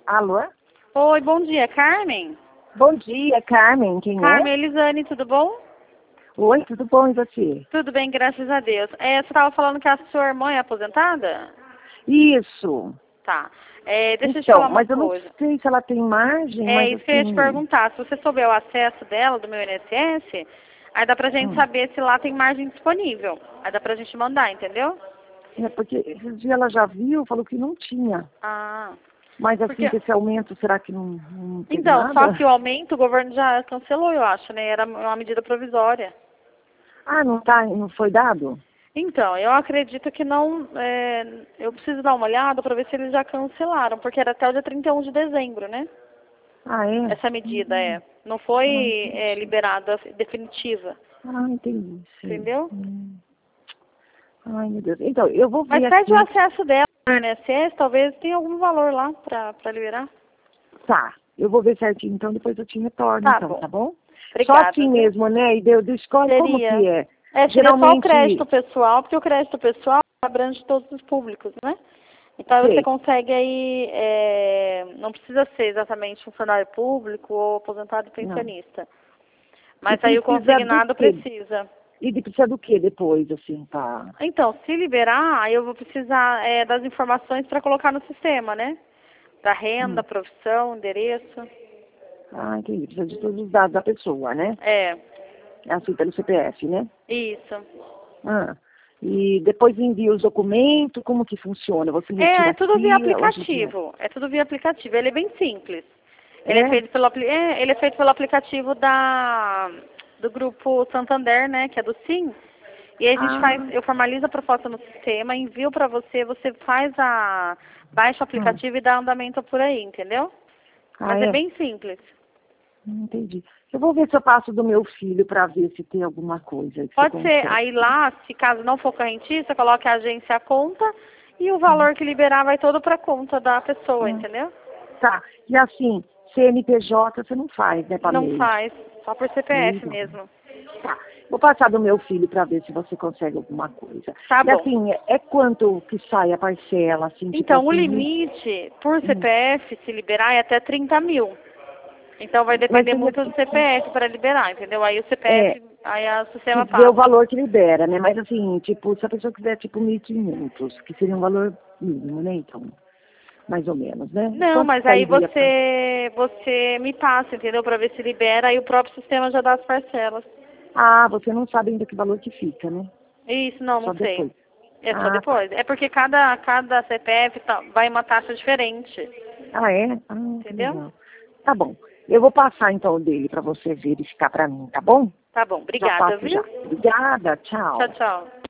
Alô? Oi, bom dia, Carmen? Bom dia, Carmen. Quem Carmen, é? Elisane, tudo bom? Oi, tudo bom e você? Tudo bem, graças a Deus. Você estava falando que a sua irmã é aposentada? Isso. Tá. Deixa eu te Então, falar uma mas eu não coisa. sei se ela tem margem, É mas isso que eu ia te assim... perguntar. Se você souber o acesso dela, do meu INSS, aí dá pra gente hum, saber se lá tem margem disponível. Aí dá pra gente mandar, entendeu? É porque esse dia ela já viu, falou que não tinha. Ah, Mas assim, porque... com esse aumento, será que não teve Então, só nada? que o aumento o governo já cancelou, eu acho, né? Era uma medida provisória. Ah, não foi dado? Então, eu acredito que não. Eu preciso dar uma olhada para ver se eles já cancelaram, porque era até o dia 31 de dezembro, né? Ah, é? Essa medida não foi Ah, entendi. liberada definitiva, Ah, entendi, sei. entendeu? Ai, meu Deus. Então, eu vou Mas ver pede o aqui. acesso dela no INSS, talvez tenha algum valor lá para liberar. Tá, eu vou ver certinho, então depois eu te retorno, Tá então, bom. tá bom? Só Obrigada, assim viu? mesmo, né? E deu escolhe como Seria. que é. Seria só o Geralmente, crédito pessoal, porque o crédito pessoal abrange todos os públicos, né? Então aí você sei. consegue aí, não precisa ser exatamente funcionário público ou aposentado e Não. pensionista. E Mas aí o precisa do consignado quê? precisa. E precisa do quê depois, assim, tá? Então, se liberar, aí eu vou precisar das informações para colocar no sistema, né? Da renda, Hum. profissão, endereço. Ah, entendi. Precisa de todos os dados da pessoa, né? É, É assim, pelo CPF, né? isso. Ah. E depois envia os documentos, como que funciona? Você É retira tudo via aqui, ou a gente... aplicativo. É tudo via aplicativo. Ele é bem simples. Ele é É? feito ele é feito pelo aplicativo do grupo Santander, né, que é do Sim. E aí Ah, eu formalizo a proposta no sistema, envio para você, você baixa o hum. aplicativo e dá andamento por aí, entendeu? Ah, Mas é é? bem simples. Entendi. Eu vou ver se eu passo do meu filho para ver se tem alguma coisa aí que você Pode ser, consegue. aí lá, se caso não for correntista, coloque a agência à conta e o Hum. valor que liberar vai todo para a conta da pessoa, Ah, entendeu? tá. E assim, CNPJ você não faz, né, para Não MEI? faz, só por MEI CPF não. mesmo. Tá. Vou passar do meu filho para ver se você consegue alguma coisa. Tá E bom. assim, é quanto que sai a parcela, assim, tipo Então, o assim, limite por hum. CPF, se liberar, é até 30 mil. Então, vai Mas depender seria muito do CPF para liberar, entendeu? Aí o é, CPF, aí o que sistema vê o passa. valor que libera, né? Mas assim, tipo, se a pessoa quiser tipo 1.500, que seria um valor mínimo, né? Então, mais ou menos, né? Não, Quanto que mas aí sairia para... você me passa, entendeu? Para ver se libera, aí o próprio sistema já dá as parcelas. Ah, você não sabe ainda que valor que fica, né? Isso, não, Só não sei. depois. É só Ah, tá. depois. É porque cada CPF vai uma taxa diferente, Ah, é? Ah, que entendeu? legal. Tá bom. Eu vou passar então o dele para você verificar para mim, tá bom? Tá bom, Já obrigada, passo já. viu? Obrigada, Tchau, tchau. tchau.